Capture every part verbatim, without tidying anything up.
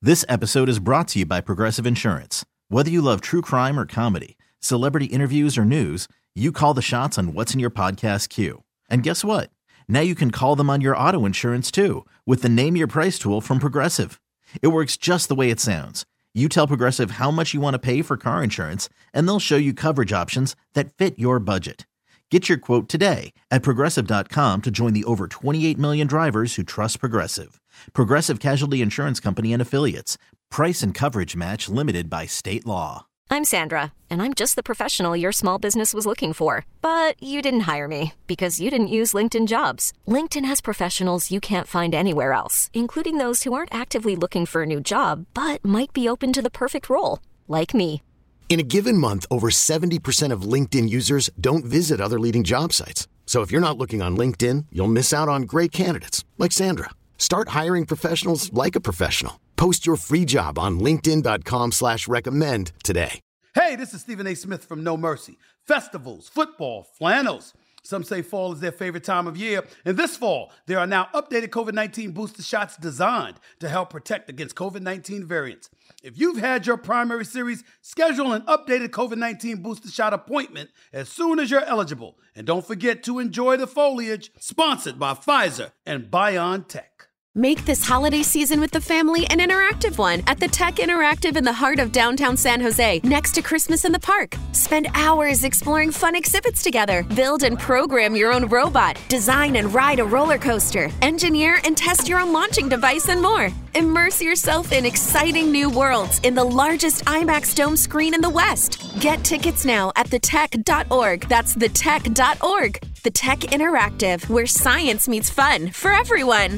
This episode is brought to you by Progressive Insurance. Whether you love true crime or comedy, celebrity interviews or news, you call the shots on what's in your podcast queue. And guess what? Now you can call them on your auto insurance too with the Name Your Price tool from Progressive. It works just the way it sounds. You tell Progressive how much you want to pay for car insurance, and they'll show you coverage options that fit your budget. Get your quote today at Progressive dot com to join the over twenty-eight million drivers who trust Progressive. Progressive Casualty Insurance Company and Affiliates. Price and coverage match limited by state law. I'm Sandra, and I'm just the professional your small business was looking for. But you didn't hire me because you didn't use LinkedIn Jobs. LinkedIn has professionals you can't find anywhere else, including those who aren't actively looking for a new job, but might be open to the perfect role, like me. In a given month, over seventy percent of LinkedIn users don't visit other leading job sites. So if you're not looking on LinkedIn, you'll miss out on great candidates like Sandra. Start hiring professionals like a professional. Post your free job on linkedin dot com slash recommend today. Hey, this is Stephen A. Smith from No Mercy. Festivals, football, flannels. Some say fall is their favorite time of year. And this fall, there are now updated COVID nineteen booster shots designed to help protect against COVID nineteen variants. If you've had your primary series, schedule an updated COVID nineteen booster shot appointment as soon as you're eligible. And don't forget to enjoy the foliage, sponsored by Pfizer and BioNTech. Make this holiday season with the family an interactive one at the Tech Interactive in the heart of downtown San Jose, next to Christmas in the Park. Spend hours exploring fun exhibits together. Build and program your own robot. Design and ride a roller coaster. Engineer and test your own launching device and more. Immerse yourself in exciting new worlds in the largest IMAX dome screen in the West. Get tickets now at the tech dot org. That's the tech dot org. The Tech Interactive, where science meets fun for everyone.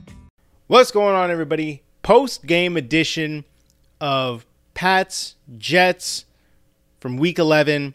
What's going on, everybody? Post-game edition of Pats Jets from week eleven.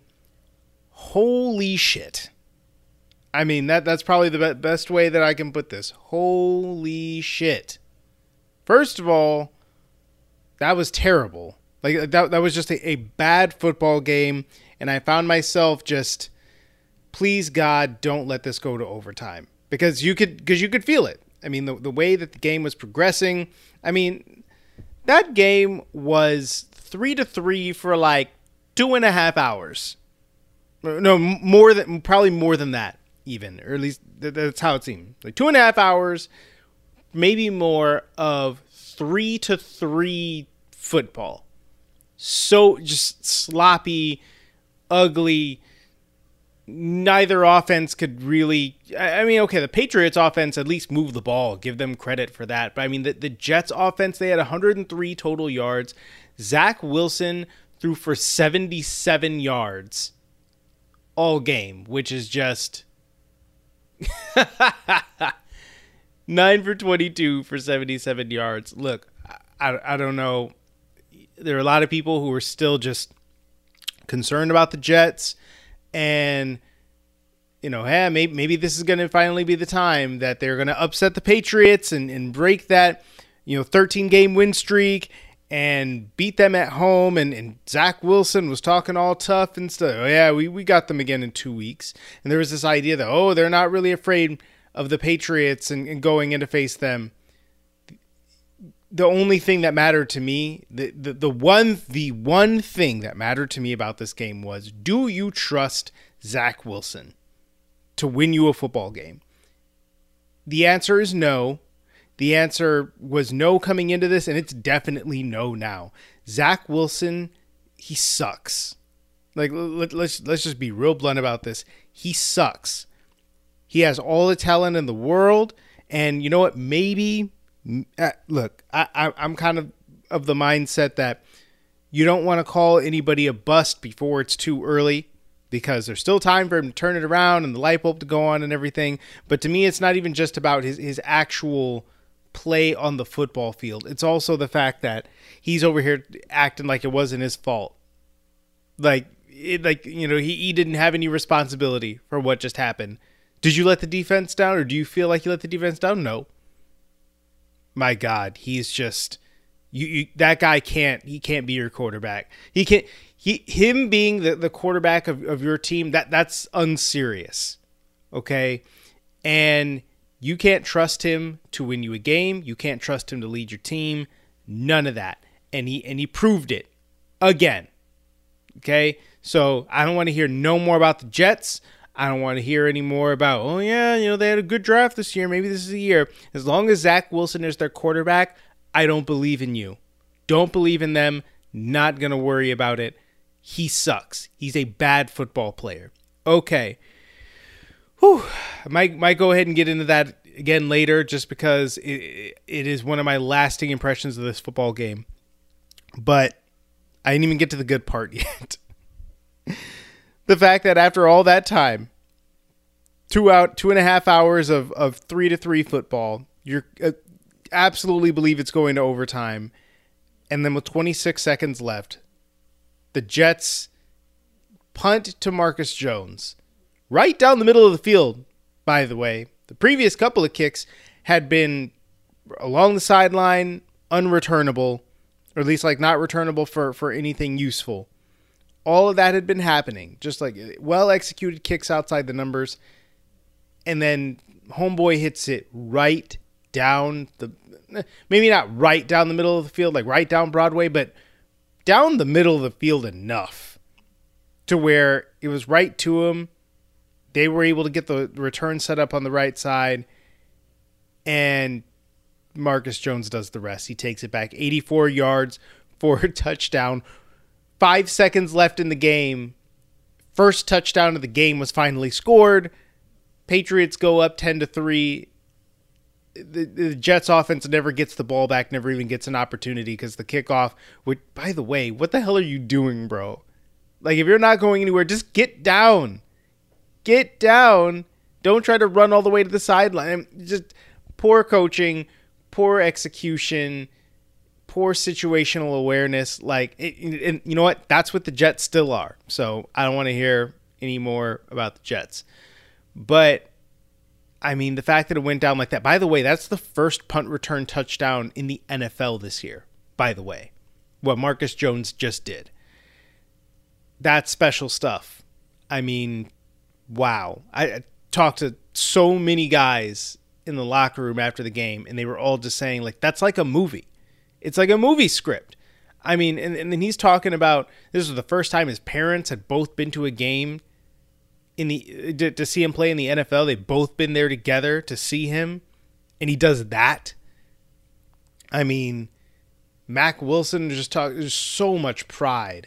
Holy shit. I mean, that that's probably the be- best way that I can put this. Holy shit. First of all, that was terrible. Like that that was just a, a bad football game, and I found myself just, please God, don't let this go to overtime. Because you could because you could feel it. I mean, the the way that the game was progressing, I mean, that game was three to three for like two and a half hours. No, more than probably more than that, even, or at least that's how it seemed. Like two and a half hours, maybe more of three to three football. So just sloppy, ugly. Neither offense could really, I mean, okay, the Patriots offense at least moved the ball. Give them credit for that. But I mean, the, the Jets offense, they had one hundred three total yards. Zach Wilson threw for seventy-seven yards all game, which is just nine for twenty-two for seventy-seven yards. Look, I, I don't know. There are a lot of people who are still just concerned about the Jets. And, you know, hey, maybe, maybe this is going to finally be the time that they're going to upset the Patriots and, and break that, you know, thirteen-game win streak and beat them at home. And, and Zach Wilson was talking all tough and stuff. Oh, yeah, we, we got them again in two weeks. And there was this idea that, oh, they're not really afraid of the Patriots and, and going in to face them. The only thing that mattered to me, the, the the one the one thing that mattered to me about this game was, do you trust Zach Wilson to win you a football game? The answer is no. The answer was no coming into this, and it's definitely no now. Zach Wilson, he sucks. Like, let, let's let's just be real blunt about this. He sucks. He has all the talent in the world, and you know what? Maybe. Uh, look, I, I, I'm kind of of the mindset that you don't want to call anybody a bust before it's too early, because there's still time for him to turn it around and the light bulb to go on and everything. But to me, it's not even just about his, his actual play on the football field. It's also the fact that he's over here acting like it wasn't his fault. Like, it, like you know, he, he didn't have any responsibility for what just happened. Did you let the defense down, or do you feel like you let the defense down? No. My God, he's just you, you. That guy can't. He can't be your quarterback. He can't. He him being the, the quarterback of, of your team. That that's unserious. Okay, and you can't trust him to win you a game. You can't trust him to lead your team. None of that. And he and he proved it again. Okay? So I don't want to hear no more about the Jets. I don't want to hear any more about, oh, yeah, you know, they had a good draft this year. Maybe this is a year. As long as Zach Wilson is their quarterback, I don't believe in you. Don't believe in them. Not going to worry about it. He sucks. He's a bad football player. Okay. Whew. I might, might go ahead and get into that again later just because it, it is one of my lasting impressions of this football game. But I didn't even get to the good part yet. The fact that after all that time, two out, two and a half hours of, of three to three football, you uh, absolutely believe it's going to overtime. And then with twenty-six seconds left, the Jets punt to Marcus Jones right down the middle of the field, by the way. The previous couple of kicks had been along the sideline, unreturnable, or at least like not returnable for, for anything useful. All of that had been happening, just like well-executed kicks outside the numbers. And then homeboy hits it right down the, maybe not right down the middle of the field, like right down Broadway, but down the middle of the field enough to where it was right to him. They were able to get the return set up on the right side. And Marcus Jones does the rest. He takes it back eighty-four yards for a touchdown. Five seconds left in the game. First touchdown of the game was finally scored. Patriots go up ten to three. The, the Jets offense never gets the ball back, never even gets an opportunity because the kickoff would, by the way, what the hell are you doing, bro? Like, if you're not going anywhere, just get down. Get down. Don't try to run all the way to the sideline. Just poor coaching, poor execution, poor situational awareness. Like, it, and you know what? That's what the Jets still are. So I don't want to hear any more about the Jets. But, I mean, the fact that it went down like that. By the way, that's the first punt return touchdown in the N F L this year, by the way. What Marcus Jones just did. That's special stuff. I mean, wow. I, I talked to so many guys in the locker room after the game, and they were all just saying, like, that's like a movie. It's like a movie script. I mean, and, and then he's talking about this was the first time his parents had both been to a game in the to, to see him play in the N F L. They've both been there together to see him, and he does that. I mean, Mack Wilson just talk. There's so much pride.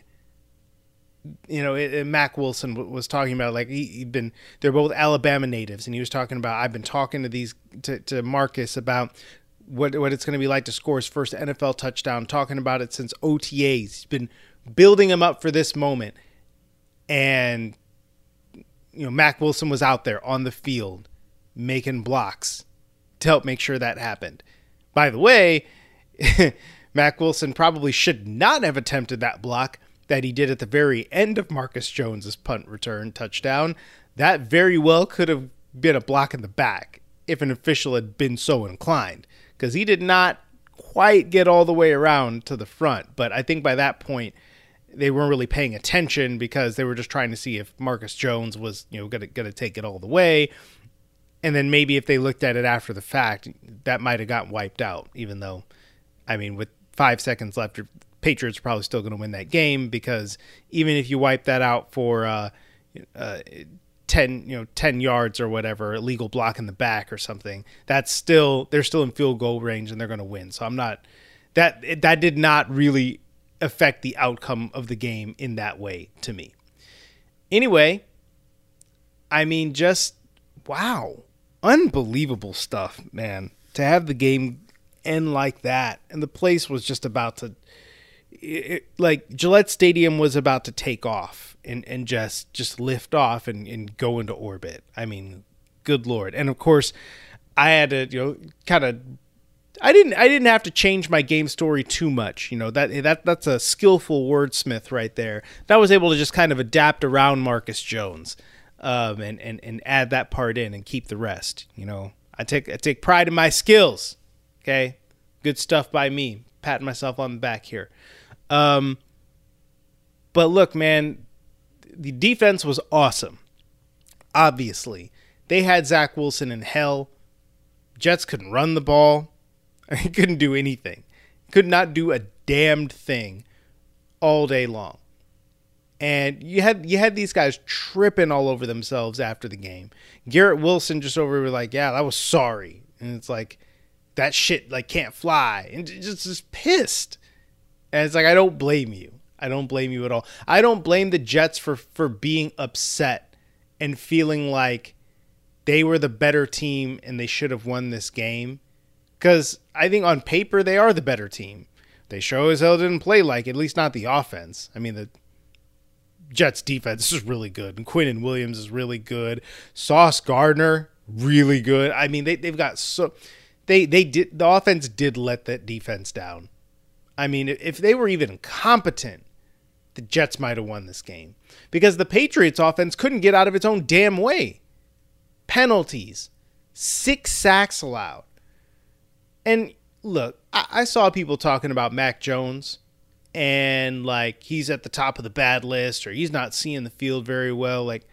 You know, it, it, Mack Wilson w- was talking about, like, he, he'd been, they're both Alabama natives, and he was talking about, I've been talking to these, to, to Marcus about what what it's going to be like to score his first N F L touchdown, talking about it since O T As. He's been building him up for this moment. And, you know, Mack Wilson was out there on the field making blocks to help make sure that happened. By the way, Mack Wilson probably should not have attempted that block that he did at the very end of Marcus Jones's punt return touchdown. That very well could have been a block in the back if an official had been so inclined, because he did not quite get all the way around to the front. But I think by that point, they weren't really paying attention because they were just trying to see if Marcus Jones was, you know, gonna gonna take it all the way. And then maybe if they looked at it after the fact, that might have gotten wiped out, even though, I mean, with five seconds left, Patriots are probably still going to win that game, because even if you wipe that out for uh, uh, ten, you know, ten yards or whatever, illegal block in the back or something, that's still, they're still in field goal range and they're going to win. So I'm not, that that did not really affect the outcome of the game in that way to me. Anyway, I mean, just wow, unbelievable stuff, man. To have the game end like that, and the place was just about to. It, like Gillette Stadium was about to take off and, and just just lift off and, and go into orbit. I mean, good Lord. And of course, I had to, you know, kind of I didn't I didn't have to change my game story too much. You know, that that that's a skillful wordsmith right there. That was able to just kind of adapt around Marcus Jones um, and, and, and add that part in and keep the rest. You know, I take I take pride in my skills. Okay. Good stuff by me. Patting myself on the back here. Um, but look, man, the defense was awesome. Obviously, they had Zach Wilson in hell. Jets couldn't run the ball. He couldn't do anything. Could not do a damned thing all day long. And you had you had these guys tripping all over themselves after the game. Garrett Wilson just over here like, yeah, that was sorry. And it's like, that shit like can't fly. And just, just pissed. And it's like, I don't blame you. I don't blame you at all. I don't blame the Jets for, for being upset and feeling like they were the better team and they should have won this game. Because I think on paper they are the better team. They sure as hell didn't play like it, at least not the offense. I mean, the Jets defense is really good. And Quinnen Williams is really good. Sauce Gardner, really good. I mean, they, they've got so... They they did the offense did let that defense down. I mean, if they were even competent, the Jets might have won this game. Because the Patriots offense couldn't get out of its own damn way. Penalties. Six sacks allowed. And look, I, I saw people talking about Mac Jones and like he's at the top of the bad list or he's not seeing the field very well. Like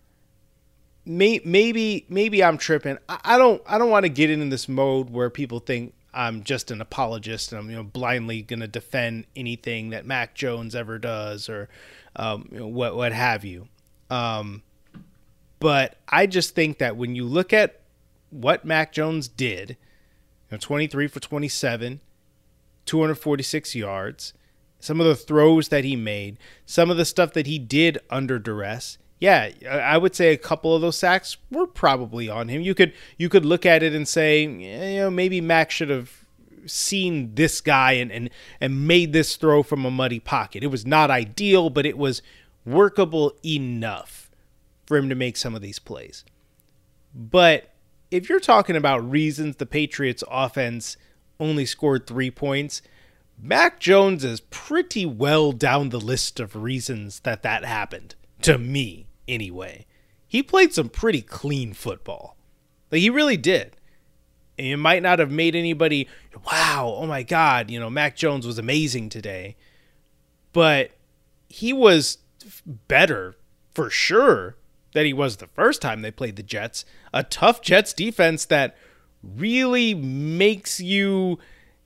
may, maybe maybe I'm tripping. I, I don't I don't want to get into this mode where people think I'm just an apologist and I'm you know blindly gonna defend anything that Mac Jones ever does or um, you know, what what have you. Um, but I just think that when you look at what Mac Jones did, you know, twenty-three for twenty-seven, two hundred forty-six yards, some of the throws that he made, some of the stuff that he did under duress. Yeah, I would say a couple of those sacks were probably on him. You could you could look at it and say, you know, maybe Mac should have seen this guy and, and, and made this throw from a muddy pocket. It was not ideal, but it was workable enough for him to make some of these plays. But if you're talking about reasons the Patriots offense only scored three points, Mac Jones is pretty well down the list of reasons that that happened, to me anyway. He played some pretty clean football. Like, he really did. And it might not have made anybody, wow, oh my God, you know, Mac Jones was amazing today. But he was better, for sure, than he was the first time they played the Jets. A tough Jets defense that really makes you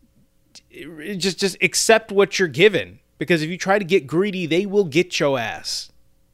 just, just accept what you're given. Because if you try to get greedy, they will get your ass.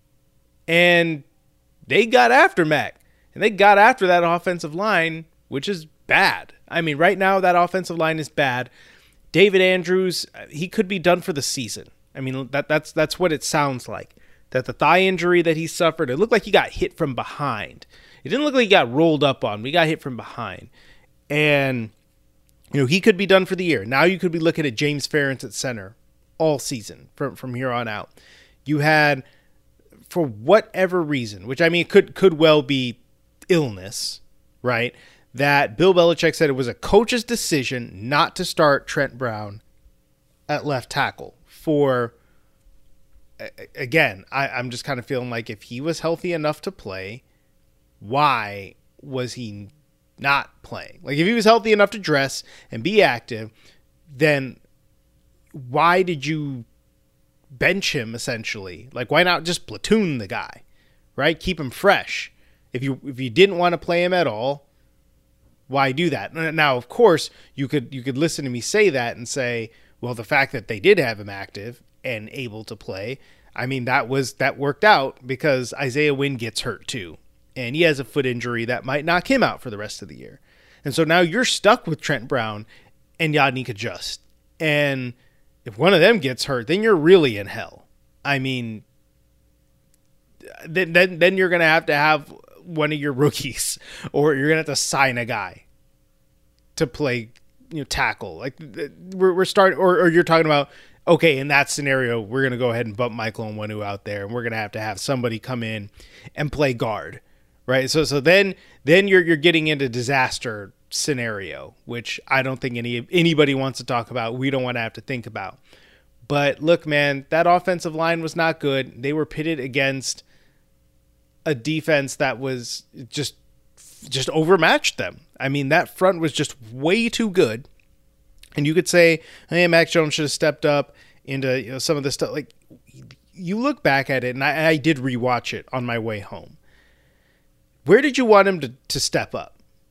And they got after Mac. And they got after that offensive line, which is bad. I mean, right now that offensive line is bad. David Andrews, he could be done for the season. I mean, that that's that's what it sounds like. That the thigh injury that he suffered, it looked like he got hit from behind. It didn't look like he got rolled up on. He got hit from behind. And, you know, he could be done for the year. Now you could be looking at James Ferentz at center all season from, from here on out. You had, for whatever reason, which I mean could could well be illness, right? That Bill Belichick said it was a coach's decision not to start Trent Brown at left tackle for, again, I, I'm just kind of feeling like if he was healthy enough to play, why was he not playing? Like if he was healthy enough to dress and be active, then why did you bench him essentially? Like why not just platoon the guy, right? Keep him fresh. If you if you didn't want to play him at all, why do that? Now, of course, you could you could listen to me say that and say, well, the fact that they did have him active and able to play, I mean, that was that worked out because Isaiah Wynn gets hurt too. And he has a foot injury that might knock him out for the rest of the year. And so now you're stuck with Trent Brown and Yadnik Adjust. And if one of them gets hurt, then you're really in hell. I mean, then then, then you're going to have to have one of your rookies, or you're gonna have to sign a guy to play, you know, tackle. Like we're we're starting, or, or you're talking about, okay, in that scenario, we're gonna go ahead and bump Michael Onwenu out there, and we're gonna have to have somebody come in and play guard, right? So so then then you're you're getting into disaster scenario, which I don't think any anybody wants to talk about. We don't want to have to think about. But look, man, that offensive line was not good. They were pitted against a defense that was just just overmatched them. I mean, that front was just way too good. And you could say, hey, Mac Jones should have stepped up into, you know, some of this stuff. Like, you look back at it, and I, I did rewatch it on my way home. Where did you want him to, to step up?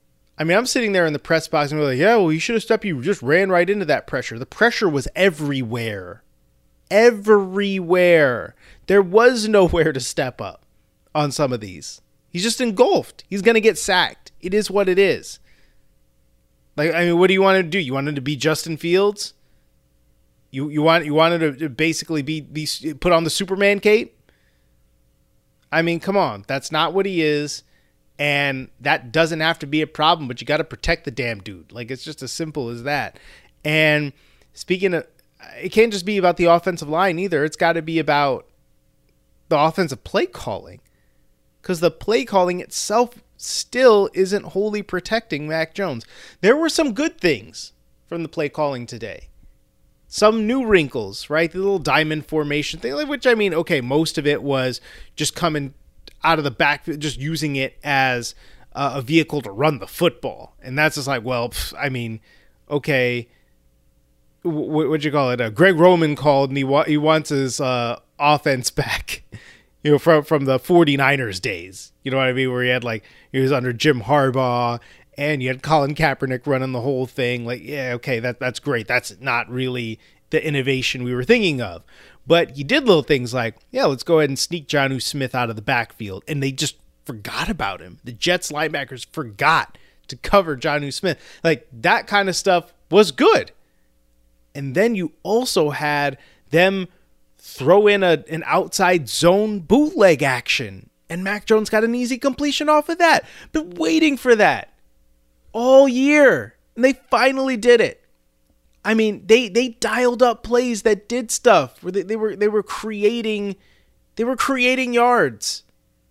I mean, I'm sitting there in the press box and we're like, yeah, well, you should have stepped. You just ran right into that pressure. The pressure was everywhere. Everywhere. There was nowhere to step up on some of these. He's just engulfed. He's going to get sacked. It is what it is. Like, I mean, what do you want to do? You want him to be Justin Fields? You you want you wanted to basically be, be put on the Superman cape? I mean, come on. That's not what he is. And that doesn't have to be a problem, but you got to protect the damn dude. Like, it's just as simple as that. And speaking of, it can't just be about the offensive line either. It's got to be about the offensive play calling. Because the play calling itself still isn't wholly protecting Mac Jones. There were some good things from the play calling today. Some new wrinkles, right? The little diamond formation thing, which, I mean, okay, most of it was just coming out of the back, just using it as uh, a vehicle to run the football. And that's just like, well, pff, I mean, okay, w- what'd you call it? Uh, Greg Roman called and he, wa- he wants his uh, offense back, you know, from, from the 49ers days. You know what I mean? Where he had like, he was under Jim Harbaugh and you had Colin Kaepernick running the whole thing. Like, yeah, okay, that that's great. That's not really the innovation we were thinking of. But you did little things like, yeah, let's go ahead and sneak Jonnu Smith out of the backfield. And they just forgot about him. The Jets linebackers forgot to cover Jonnu Smith. Like, that kind of stuff was good. And then you also had them throw in a, an outside zone bootleg action. And Mac Jones got an easy completion off of that. Been waiting for that all year. And they finally did it. I mean, they, they dialed up plays that did stuff where they, they were they were creating they were creating yards.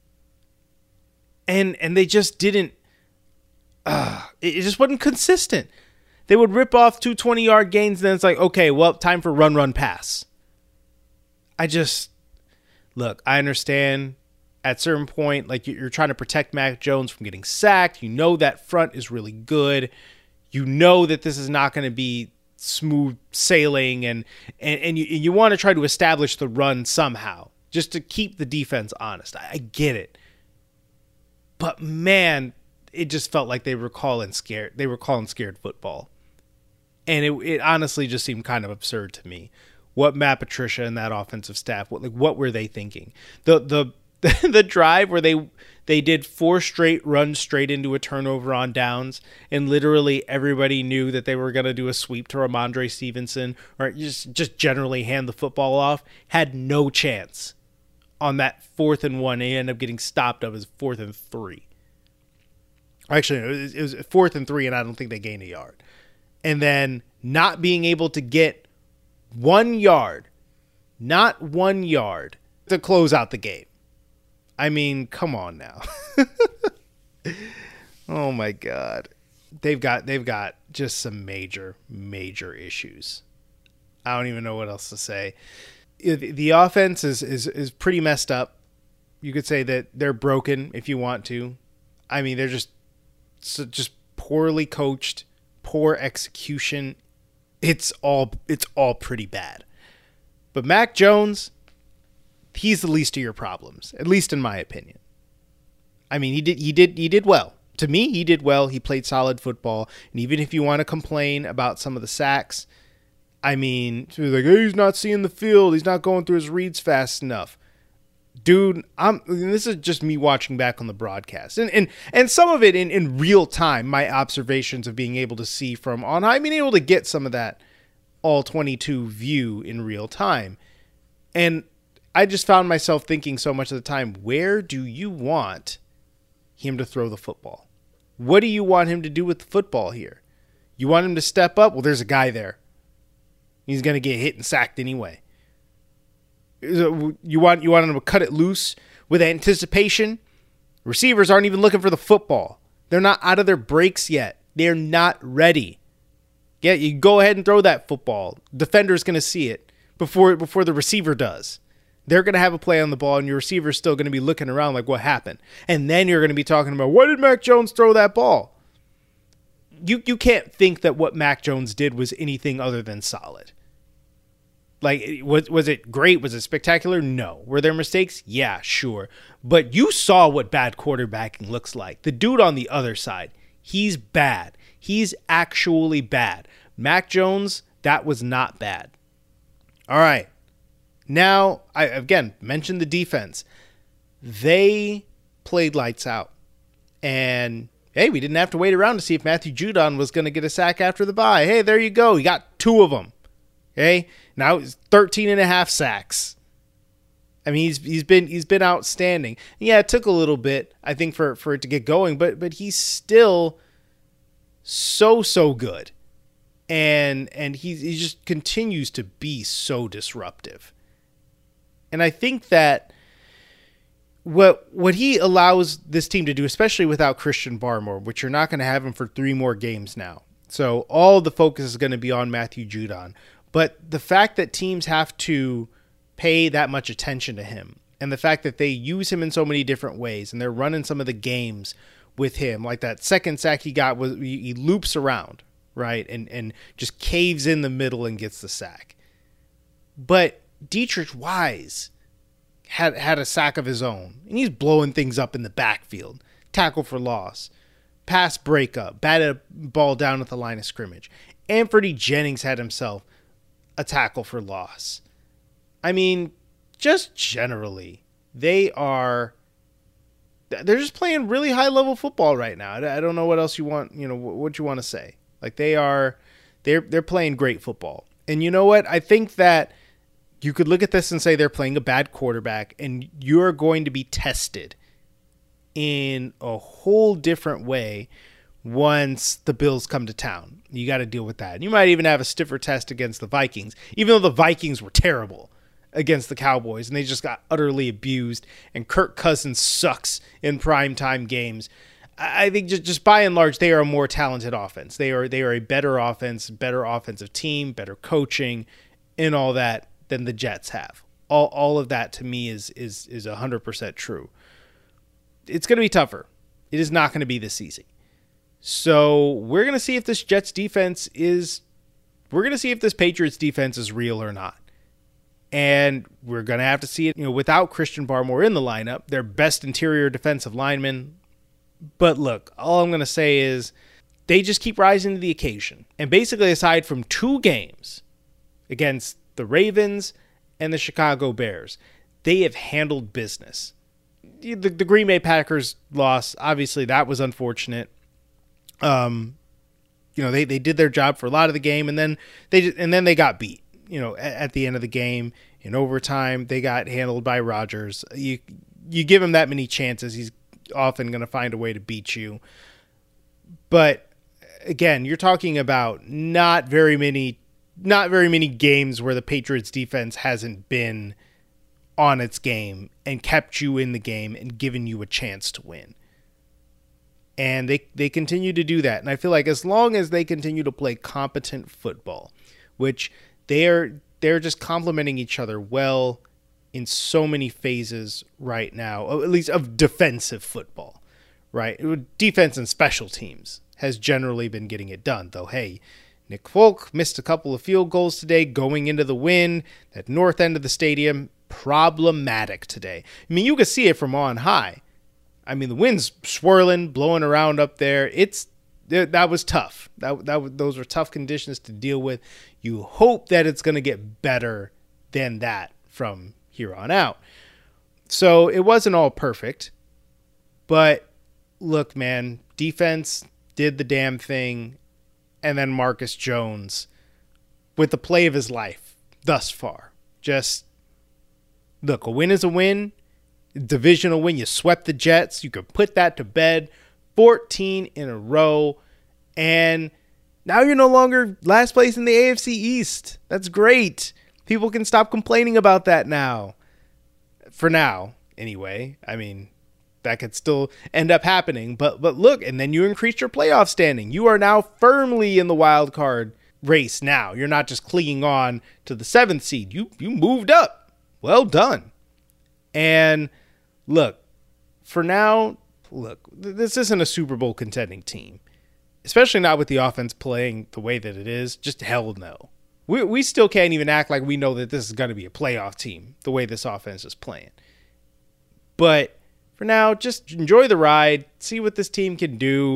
And and they just didn't uh, it, it just wasn't consistent. They would rip off two twenty-yard gains and then it's like, okay, well, time for run run pass. I just look, I understand at a certain point, like you're trying to protect Mac Jones from getting sacked. You know that front is really good. You know that this is not going to be smooth sailing, and and, and you, you want to try to establish the run somehow just to keep the defense honest. I, I get it. But man, it just felt like they were calling scared. They were calling scared football. And it, it honestly just seemed kind of absurd to me. What Matt Patricia and that offensive staff, what like what were they thinking? The the the drive where they they did four straight runs straight into a turnover on downs, and literally everybody knew that they were going to do a sweep to Ramondre Stevenson or just just generally hand the football off, had no chance on that fourth and one. They ended up getting stopped up as fourth and three. Actually, it was, it was fourth and three, and I don't think they gained a yard. And then not being able to get one yard, not one yard to close out the game. I mean, come on now. Oh my God. They've got they've got just some major, major issues. I don't even know what else to say. The offense is is, is pretty messed up. You could say that they're broken if you want to. I mean, they're just just poorly coached, poor execution. It's all it's all pretty bad. But Mac Jones, he's the least of your problems, at least in my opinion. I mean, he did he did he did well. To me, he did well. He played solid football. And even if you want to complain about some of the sacks, I mean, like, hey, he's not seeing the field. He's not going through his reads fast enough. Dude, I'm this is just me watching back on the broadcast. And and and some of it in, in real time, my observations of being able to see from on high, being able to get some of that all twenty-two view in real time. And I just found myself thinking so much of the time, where do you want him to throw the football? What do you want him to do with the football here? You want him to step up? Well, there's a guy there. He's going to get hit and sacked anyway. You want you want him to cut it loose with anticipation? Receivers aren't even looking for the football. They're not out of their breaks yet. They're not ready. Yeah, you go ahead and throw that football. Defender's going to see it before before the receiver does. They're going to have a play on the ball, and your receiver's still going to be looking around like, what happened? And then you're going to be talking about, why did Mac Jones throw that ball? You you can't think that what Mac Jones did was anything other than solid. Like, was was it great? Was it spectacular? No. Were there mistakes? Yeah, sure. But you saw what bad quarterbacking looks like. The dude on the other side, He's bad. He's actually bad. Mac Jones, that was not bad. All right. Now, I again mentioned the defense. They played lights out. And, hey, we didn't have to wait around to see if Matthew Judon was going to get a sack after the bye. Hey, there you go. He got two of them. Okay? Now it's thirteen and a half sacks. I mean, he's he's been he's been outstanding. Yeah, it took a little bit, I think, for, for it to get going, but but he's still so so good, and and he he just continues to be so disruptive. And I think that what what he allows this team to do, especially without Christian Barmore, which you're not going to have him for three more games now, so all the focus is going to be on Matthew Judon. But the fact that teams have to pay that much attention to him, and the fact that they use him in so many different ways, and they're running some of the games with him, like that second sack he got, was he loops around, right, and and just caves in the middle and gets the sack. But Deatrich Wise had had a sack of his own, and he's blowing things up in the backfield, tackle for loss, pass breakup, batted a ball down at the line of scrimmage. Anfernee Jennings had himself a tackle for loss. I mean, just generally, they are, they're just playing really high-level football right now. I don't know what else you want, you know, what you want to say. Like, they are, they're they're playing great football. And you know what? I think that you could look at this and say they're playing a bad quarterback, and you're going to be tested in a whole different way once the Bills come to town. You got to deal with that. And you might even have a stiffer test against the Vikings, even though the Vikings were terrible against the Cowboys, and they just got utterly abused, and Kirk Cousins sucks in primetime games. I think just, just by and large, they are a more talented offense. They are they are a better offense, better offensive team, better coaching, and all that than the Jets have. All all of that to me is is is one hundred percent true. It's going to be tougher. It is not going to be this easy. So we're going to see if this Jets defense is, we're going to see if this Patriots defense is real or not. And we're going to have to see it, you know, without Christian Barmore in the lineup, their best interior defensive lineman. But look, all I'm going to say is they just keep rising to the occasion. And basically, aside from two games against the Ravens and the Chicago Bears, they have handled business. The, the Green Bay Packers loss, obviously, that was unfortunate. Um, you know, they, they did their job for a lot of the game, and then they and then they got beat. You know, at, at the end of the game, in overtime, they got handled by Rodgers. You you give him that many chances, he's often going to find a way to beat you. But again, you're talking about not very many, not very many games where the Patriots defense hasn't been on its game and kept you in the game and given you a chance to win. And they, they continue to do that. And I feel like as long as they continue to play competent football, which they're they're just complementing each other well in so many phases right now, at least of defensive football, right? Defense and special teams has generally been getting it done, though. Hey, Nick Folk missed a couple of field goals today going into the win. That north end of the stadium, problematic today. I mean, you can see it from on high. I mean, the wind's swirling, blowing around up there. It's that was tough. That that those were tough conditions to deal with. You hope that it's going to get better than that from here on out. So it wasn't all perfect, but look, man, defense did the damn thing, and then Marcus Jones with the play of his life thus far. Just look, a win is a win. Divisional win. You swept the Jets. You could put that to bed. fourteen in a row, and now you're no longer last place in the A F C East. That's great. People can stop complaining about that now. For now, anyway. I mean, that could still end up happening, but but look, and then you increased your playoff standing. You are now firmly in the wild card race now. You're not just clinging on to the seventh seed. You you moved up. Well done. And look, for now, look, this isn't a Super Bowl contending team, especially not with the offense playing the way that it is. Just hell no. We we still can't even act like we know that this is going to be a playoff team the way this offense is playing. But for now, just enjoy the ride, see what this team can do,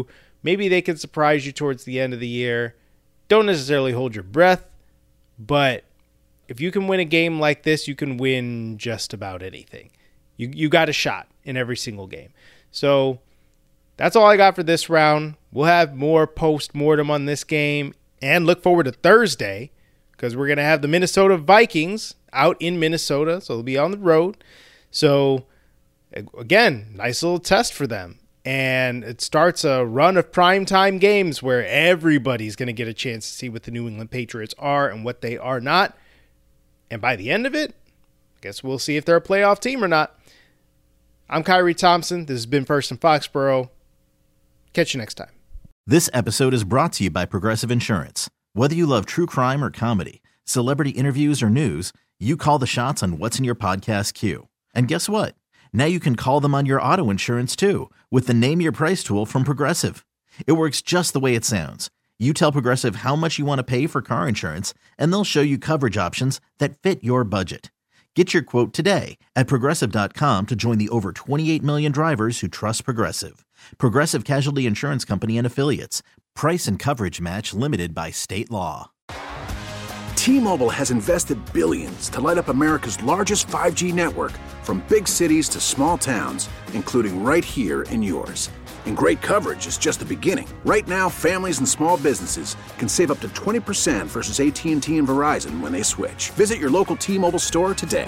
maybe they can surprise you towards the end of the year. Don't necessarily hold your breath, but if you can win a game like this, you can win just about anything. You you got a shot in every single game. So that's all I got for this round. We'll have more post-mortem on this game and look forward to Thursday because we're going to have the Minnesota Vikings out in Minnesota, so they'll be on the road. So, again, nice little test for them. And it starts a run of primetime games where everybody's going to get a chance to see what the New England Patriots are and what they are not. And by the end of it, I guess we'll see if they're a playoff team or not. I'm Kyrie Thompson. This has been First in Foxborough. Catch you next time. This episode is brought to you by Progressive Insurance. Whether you love true crime or comedy, celebrity interviews or news, you call the shots on what's in your podcast queue. And guess what? Now you can call them on your auto insurance too with the Name Your Price tool from Progressive. It works just the way it sounds. You tell Progressive how much you want to pay for car insurance, and they'll show you coverage options that fit your budget. Get your quote today at Progressive dot com to join the over twenty-eight million drivers who trust Progressive. Progressive Casualty Insurance Company and Affiliates. Price and coverage match limited by state law. T-Mobile has invested billions to light up America's largest five G network, from big cities to small towns, including right here in yours. And great coverage is just the beginning. Right now, families and small businesses can save up to twenty percent versus A T and T and Verizon when they switch. Visit your local T-Mobile store today.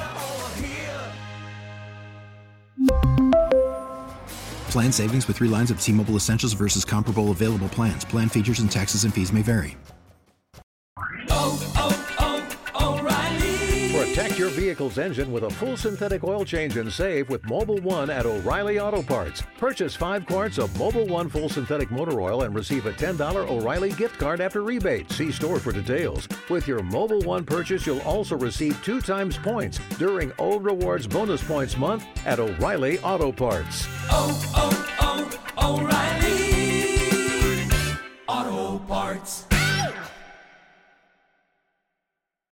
Plan savings with three lines of T-Mobile Essentials versus comparable available plans. Plan features and taxes and fees may vary. Oh, oh, oh, O'Reilly. Protect your vehicle's engine with a full synthetic oil change and save with Mobil one at O'Reilly Auto Parts. Purchase five quarts of Mobil one full synthetic motor oil and receive a ten dollars O'Reilly gift card after rebate. See store for details. With your Mobil one purchase, you'll also receive two times points during O Rewards Bonus Points Month at O'Reilly Auto Parts. Oh, oh, oh, O'Reilly Auto Parts.